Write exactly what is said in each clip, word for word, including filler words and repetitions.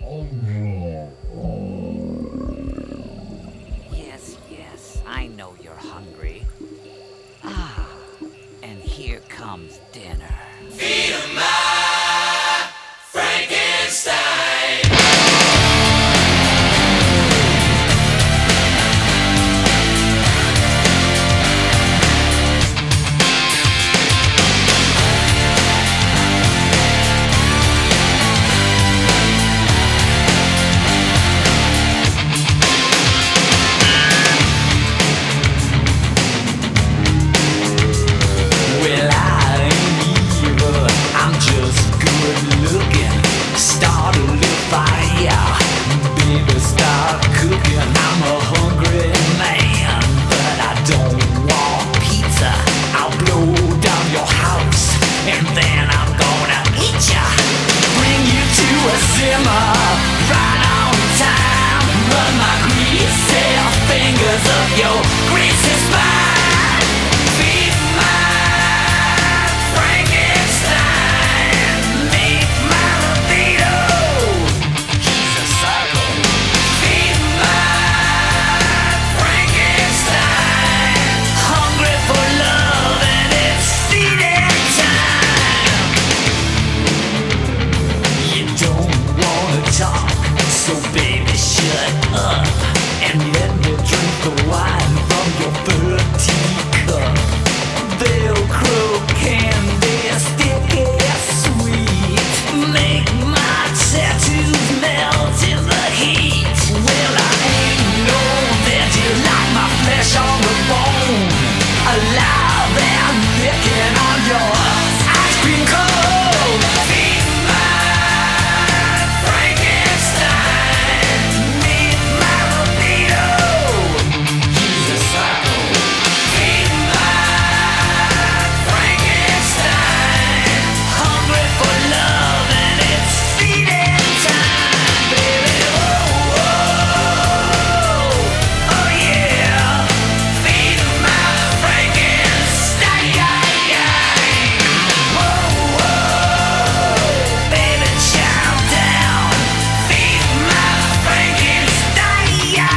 Yes, yes, I know you're hungry. Ah, and here comes dinner. Feed 'em my Frankenstein. Well, I ain't evil, I'm just good looking. Start a little fire, baby, start cooking. I'm a hungry man, but I don't want pizza. I'll blow down your house, and then I'm gonna eat ya. Bring you to a simmer, right on time. Run my greasy fingers up your greasy spine. Feed my Frankenstein, meet my libido. He's a psycho. Feed my Frankenstein, hungry for love and it's feeding time. You don't wanna talk, so baby shut up and let me drink the wine from your third teacup. Velcro candy, sticky sweet, make my tattoos melt in the heat. Well, I ain't know that you like my flesh on the bone, alive and licking on your ice cream cone. Feed my Frankenstein, meet my libido. He's a psycho. Feed my Frankenstein, hungry for love and it's feeding time, baby. Oh, oh, oh yeah. Feed my Frankenstein. Whoa, whoa, baby, chow down. Feed my Frankenstein.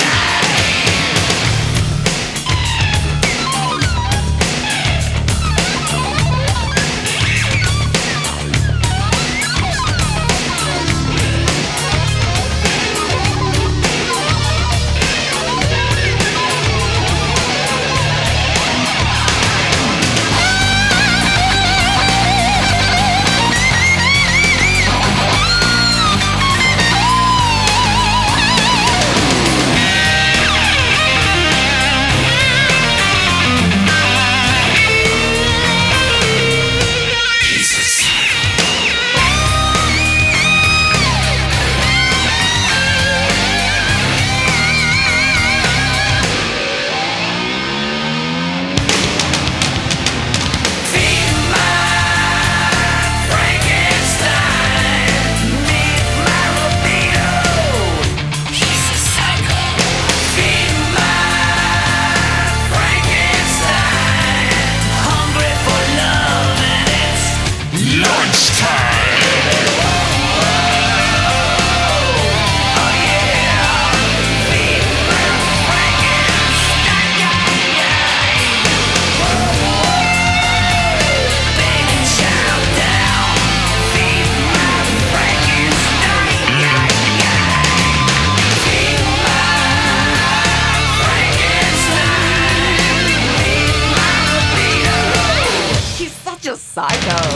Feed my Frankenstein, meet my libido. He's a psycho. Feed my Frankenstein, hungry for love and it's lunchtime. Oh yeah. Feed my Frankenstein. Baby, chow down. Feed my Frankenstein. Feed my Frankenstein. Meet my libido. He's such a psycho.